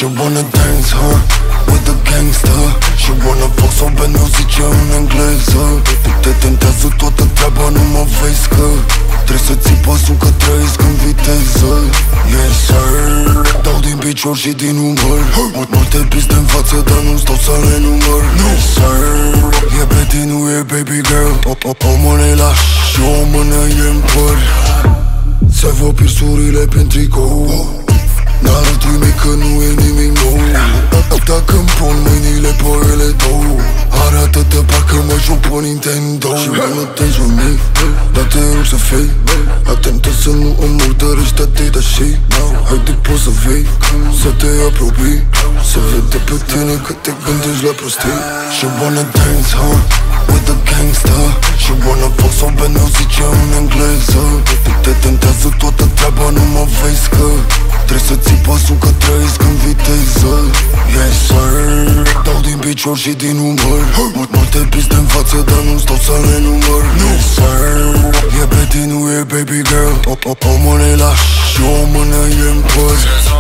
She wanna dance, huh, with a gangster. She wanna fuck so bad, nu zice în engleză. Te tentează toată treaba, nu mă vezi că trebuie să ții pasul că trăiesc în viteză. Yes sir, dau din picior și din umăr. Multe piste în față, dar nu stau să le număr. Yes sir, e Betty, nu e baby girl. O mână e la și o mână e în păr. Se văd piersurile prin tricou. N-arăt-i mie că nu e nimic nou. Dacă-mi pun mâinile pe ele două, arată-te parcă mă joc pe Nintendo. Și wanna dance with me, dar te rog să fii atentă să nu îmi murdărești atâta și haide poți să vii, să te apropii, să vede pe tine că te gândești la prostii. She wanna dance, huh, with a gangster. She wanna fuck so bad, nu zice în engleză. Te tentează toată treaba, nu mă vezi că trebuie să ții pasul că trăiesc în viteză. Yes sir, dau din picior și din umăr. Multe piste în față, dar nu stau să le număr. Yes sir, e Betty, nu e baby girl. O mână e la și o mână e în păr.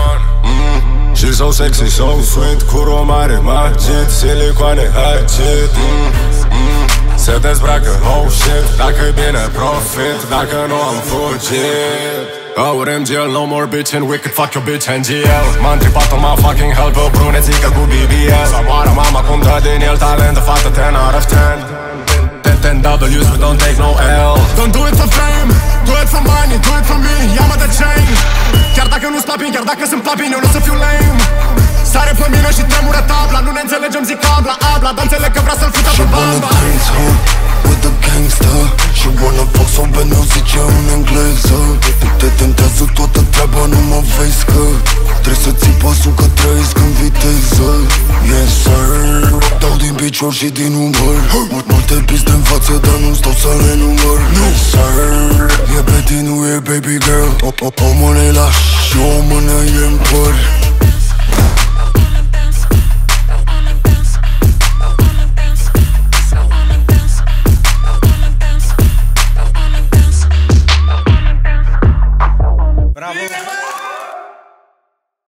She's so sexy, so sweet, cu romare magit, silicoane agit. Se dezbracă, oh shit, dacă-i bine profit, dacă nu am fugit. OMGL, no more bitchin', we could fuck your bitch NGL. M-am tripat-o, ma fucking hell, pe o brunețică cu BBL. Să moară mama cum dă din el talent, de fată 10 out of 10. 10 W's, we don't take no L. Don't do it for fame, do it for money, do it for me, ia-mă de chain. Chiar dacă nu-ți plapin, chiar dacă sunt plapin, eu nu să fiu lame. Sare pe mine și tremură tabla, nu ne înțelegem, zic abla, abla, dar înțeleg că vrea să-l fută pe bamba. She wanna dance, huh, with a gangster. She wanna fuck so bad, nu zice în engleză. Te tentează toată treaba, nu mă vezi că trebuie să ții pasul că trăiesc în viteză. Yes sir, dau din picior și din umăr. Multe piste în față, dar nu stau să le număr. Yes sir, e Betty, nu e baby girl. O mână e la și o mână e în păr.